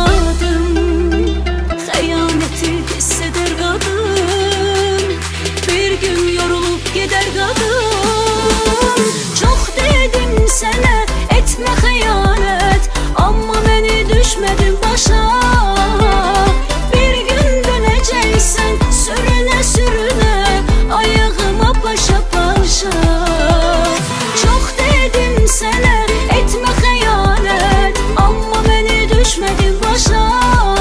Xəyanəti hisseder qadın, bir gün yorulup gider qadın. Çox dedim sənə etmə xəyanət, amma məni düşmədin başa. Bir gün dönəcəksən sürünə sürünə, ayağıma paşa paşa. Çox dedim sənə etmə xəyanət, amma məni düşmədin başa.